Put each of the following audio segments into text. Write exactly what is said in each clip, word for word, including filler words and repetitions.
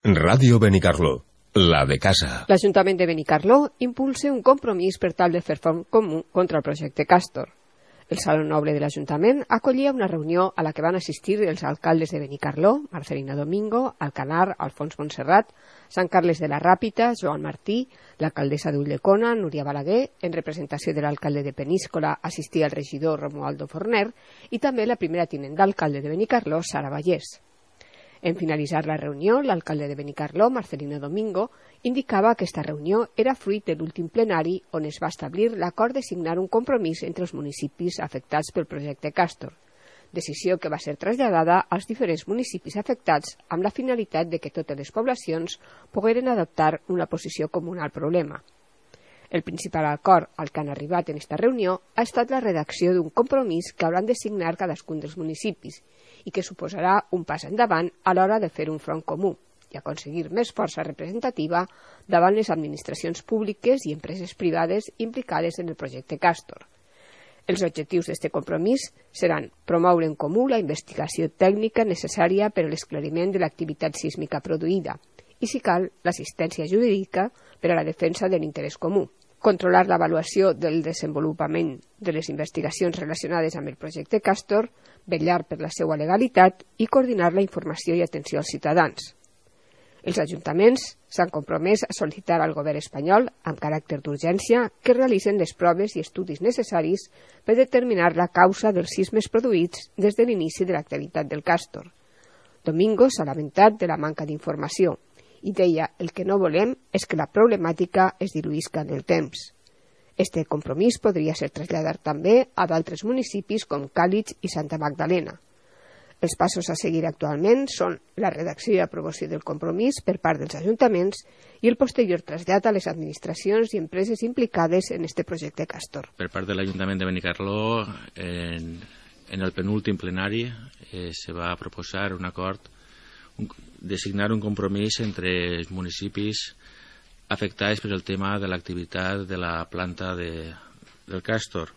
Ràdio Benicarló, la de casa. L'Ajuntament de Benicarló impulsa un compromís per tal de fer front comú contra el projecte Castor. El Saló Noble de l'Ajuntament acollia una reunió a la que van assistir els alcaldes de Benicarló, Marcelina Domingo, Alcanar, Alfons Montserrat, Sant Carles de la Ràpita, Joan Martí, l'alcaldessa d'Ulldecona, Núria Balaguer, en representació de l'alcalde de Peníscola assistia el regidor Romualdo Forner i també la primera tinent d'alcalde de Benicarló, Sara Vallès. En finalitzar la reunió, l'alcalde de Benicarló, Marcelino Domingo, indicava que aquesta reunió era fruit de l'últim plenari on es va establir l'acord de signar un compromís entre els municipis afectats pel projecte Castor, decisió que va ser traslladada als diferents municipis afectats amb la finalitat de que totes les poblacions pogueren adoptar una posició comuna al problema. El principal acord al que han arribat en aquesta reunió ha estat la redacció d'un compromís que hauran de signar cadascun dels municipis i que suposarà un pas endavant a l'hora de fer un front comú i aconseguir més força representativa davant les administracions públiques i empreses privades implicades en el projecte Castor. Els objectius d'aquest compromís seran promoure en comú la investigació tècnica necessària per a l'esclariment de l'activitat sísmica produïda i, si cal, l'assistència jurídica per a la defensa de l'interès comú, controlar l'avaluació del desenvolupament de les investigacions relacionades amb el projecte Castor, vetllar per la seva legalitat i coordinar la informació i atenció als ciutadans. Els ajuntaments s'han compromès a sol·licitar al govern espanyol, amb caràcter d'urgència, que realicen les proves i estudis necessaris per determinar la causa dels sismes produïts des de l'inici de l'activitat del Castor. Domingo s'ha lamentat de la manca d'informació i deia el que no volem és que la problemàtica es diluïsca en el temps. Este compromís podria ser traslladat també a d'altres municipis com Càlig i Santa Magdalena. Els passos a seguir actualment són la redacció i aprovació del compromís per part dels ajuntaments i el posterior trasllat a les administracions i empreses implicades en este projecte Castor. Per part de l'Ajuntament de Benicarló, en, en el penúltim plenari eh, se va proposar un acord un, de signar un compromís entre els municipis afectats per el tema de l'activitat de la planta de, del Castor.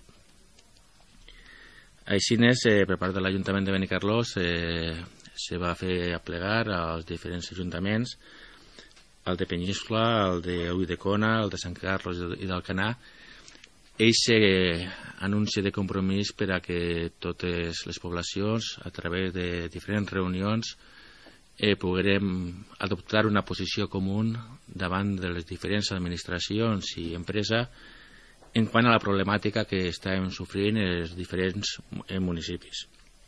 Així, eh, per part de l'Ajuntament de Benicarló se, se va fer aplegar als diferents ajuntaments, el de Peníscola, el de Ulldecona, el de Sant Carles i d'Alcanar, eixe anunci de compromís per a que totes les poblacions, a través de diferents reunions, eh, poguérem adoptar una posició comú davant de les diferents administracions i empreses en quant a la problemàtica que estàvem sofrint els diferents municipis.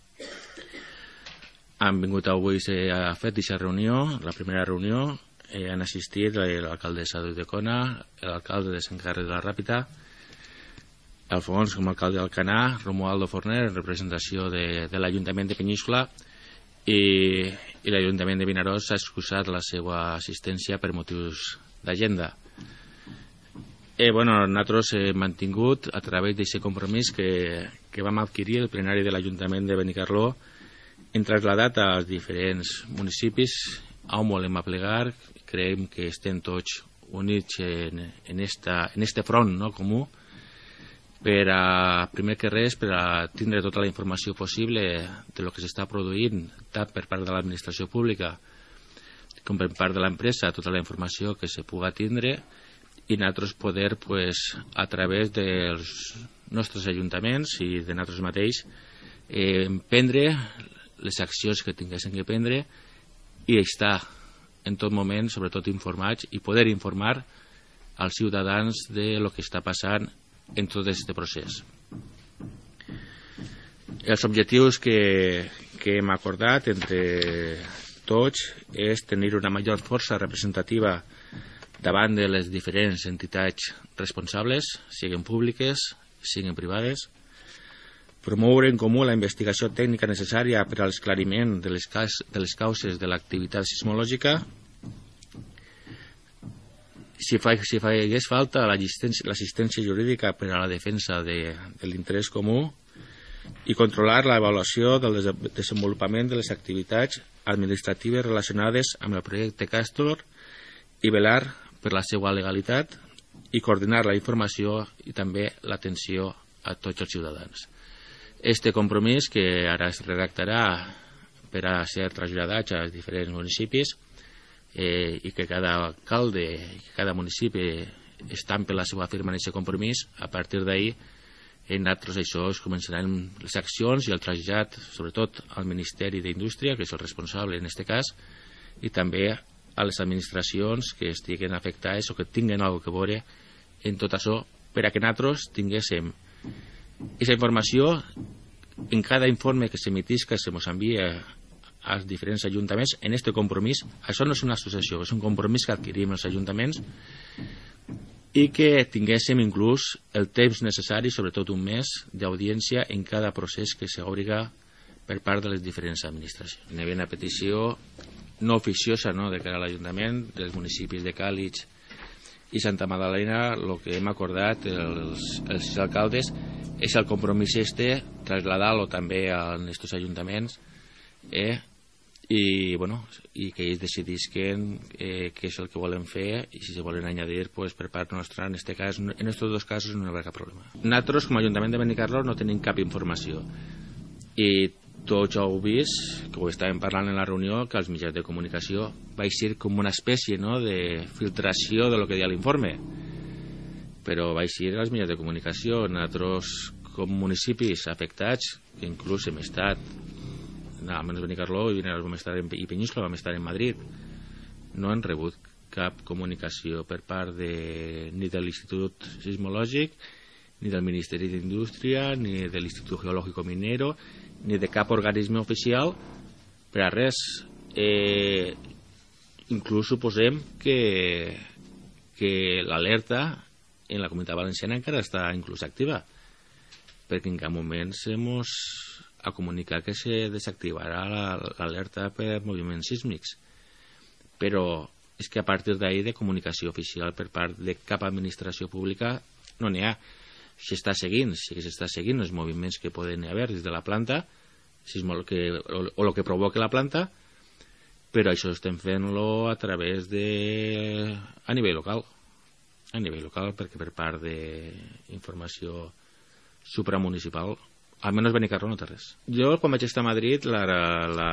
Han vingut avui, s'ha fet aquesta reunió, la primera reunió, eh, han assistit l'alcaldessa d'Ulldecona, l'alcalde de Sant Carles de la Ràpita, Alfons com a alcalde d'Alcanar, Romualdo Forner en representació de, de l'Ajuntament de Peníscola i, i l'Ajuntament de Vinaròs s'ha excusat la seva assistència per motius d'agenda. Eh, bueno, nosaltres hem mantingut a través d'aquest compromís que, que vam adquirir el plenari de l'Ajuntament de Benicarló, hem trasladat als diferents municipis on volem aplegar. Creiem que estem tots units en, en, esta, en este front, no, comú, per a, primer que res, per a tindre tota la informació possible de lo que s'està produint, tant per part de l'administració pública com per part de l'empresa, tota la informació que se puga tindre, i nosaltres poder, pues, a través dels nostres ajuntaments i de nosaltres mateix, eh, prendre les accions que tinguessin que prendre i estar en tot moment, sobretot informats, i poder informar als ciutadans de lo que està passant en tot aquest procés. Els objectius que, que hem acordat entre tots és tenir una major força representativa davant de les diferents entitats responsables, siguin públiques, siguin privades, promoure en comú la investigació tècnica necessària per a l'esclariment de les, de les causes de l'activitat sismològica. Si, fa, si fa, hagués falta l'assistència jurídica per a la defensa de, de l'interès comú i controlar l'avaluació del desenvolupament de les activitats administratives relacionades amb el projecte Castor i velar per la seva legalitat i coordinar la informació i també l'atenció a tots els ciutadans. Este compromís, que ara es redactarà per a ser traslladat als diferents municipis, eh, i que cada alcalde i que cada municipi estampi la seva firma en aquest compromís, a partir d'ahir en nosaltres això es començaran les accions i el trasllat, sobretot al Ministeri d'Indústria, que és el responsable en aquest cas, i també a les administracions que estiguen afectades o que tinguen alguna cosa a veure en tot això, per a que nosaltres tinguéssim aquesta informació en cada informe que s'emitís, que se mos envia als diferents ajuntaments, en aquest compromís. Això no és una associació, és un compromís que adquirim els ajuntaments, i que tinguéssim inclús el temps necessari, sobretot un mes, d'audiència en cada procés que s'obriga per part de les diferents administracions. Hi havia una petició no oficiosa, no, de cara a l'Ajuntament, dels municipis de Càlig i Santa Magdalena. El que hem acordat els, els alcaldes és el compromís este, traslladar-lo també a aquests ajuntaments, eh, i, bueno, i que ells decidisquen eh, què és el que volen fer, i si se volen añadir, pues, per part nostra, en este cas, en estos dos casos no hi haurà cap problema. Nosaltres, com a Ajuntament de Benicarló, no tenim cap informació, i tots heu vist, que ho estàvem parlant en la reunió, que els mitjans de comunicació va ser com una espècie, no?, de filtració de lo que deia l'informe, però va ser als mitjans de comunicació. Nosaltres, com municipis afectats, que inclús hem estat, almenys Benicarló i Peníscola, vam estar en Madrid, no han rebut cap comunicació per part de, ni de l'Institut Sismològic, ni del Ministeri d'Indústria, ni de l'Institut Geològico Minero, ni de cap organisme oficial per a res. Eh, inclús suposem que, que l'alerta en la Comunitat Valenciana encara està inclús activa, perquè en cap moment se mos a comunicar que se desactivarà l'alerta per moviments sísmics, però és que a partir d'ahir de comunicació oficial per part de cap administració pública no n'hi ha. S'està seguint, sí que s'està seguint els moviments que poden haver des de la planta que, o, o el que provoca la planta, però això estem fent-lo a través de a nivell local a nivell local, perquè per part d'informació supramunicipal almenys Benicarló no té res. Jo, quan vaig estar a Madrid, la, la,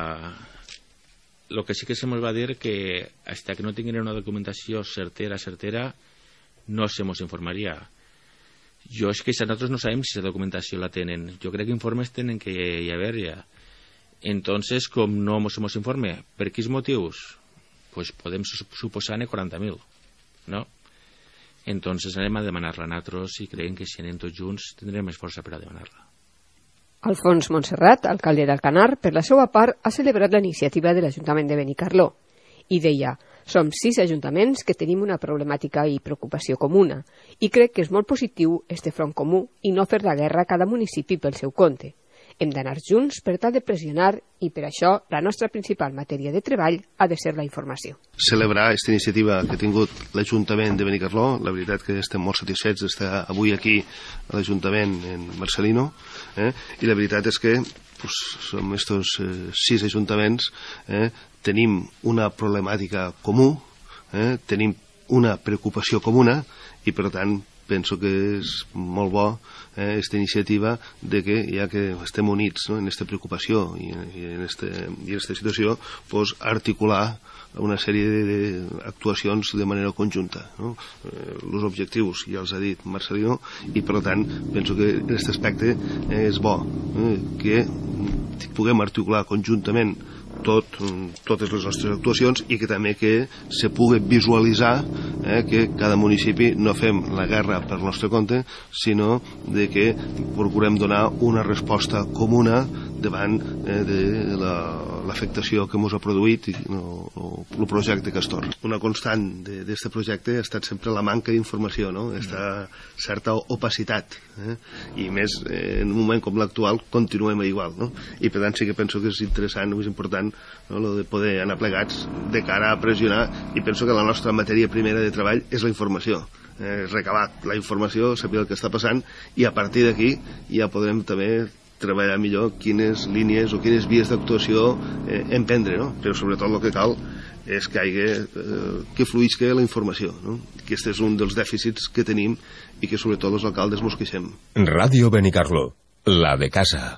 el que sí que se mos va dir que fins que no tinguin una documentació certera, certera, no se mos informaria. Jo és que nosaltres no sabem si la documentació la tenen. Jo crec que informes tenen que hi haver ja. Entonces, com no se mos informe, per quins motius? Pues podem suposar en quaranta mil, no? Entonces anem a demanar-la nosaltres i creiem que si anem tots junts tindrem més força per a demanar-la. Alfons Montserrat, alcalde d'Alcanar, per la seva part, ha celebrat la iniciativa de l'Ajuntament de Benicarló i deia: som sis ajuntaments que tenim una problemàtica i preocupació comuna i crec que és molt positiu este front comú i no fer la guerra a cada municipi pel seu compte. Hem d'anar junts per tal de pressionar i per això la nostra principal matèria de treball ha de ser la informació. Celebrar aquesta iniciativa que ha tingut l'Ajuntament de Benicarló, la veritat que estem molt satisfets d'estar avui aquí a l'Ajuntament en Marcelino, eh? I la veritat és que pues, som estos eh, sis ajuntaments, eh? tenim una problemàtica comú, eh? tenim una preocupació comuna i per tant penso que és molt bo eh, aquesta iniciativa de que ja que estem units, no, en aquesta preocupació i, i en aquesta situació, pues, articular una sèrie d'actuacions de manera conjunta, no? Eh, els objectius ja els ha dit Marcelino i per tant penso que en aquest aspecte eh, és bo eh, que puguem articular conjuntament tot, totes les nostres actuacions i que també que se pugui visualitzar eh, que cada municipi no fem la guerra per nostre compte, sinó de que procurem donar una resposta comuna davant eh, de l'afectació que ens ha produït i, no, el projecte Castor. Una constant d'aquest projecte ha estat sempre la manca d'informació, no? Aquesta certa opacitat, eh? I més eh, en un moment com l'actual continuem igual, no? I per tant sí que penso que és interessant, és important, no? Lo de poder anar plegats de cara a pressionar, i penso que la nostra matèria primera de treball és la informació. Eh, recabar la informació, saber el que està passant, i a partir d'aquí ja podrem també treballar millor quines línies o quines vies d'actuació eh, emprendre, no? Però sobretot el que cal és que hi hagi, eh, que fluïsca la informació, no? Aquest és un dels dèficits que tenim i que sobretot els alcaldes mos queixem. Ràdio Benicarló, la de casa.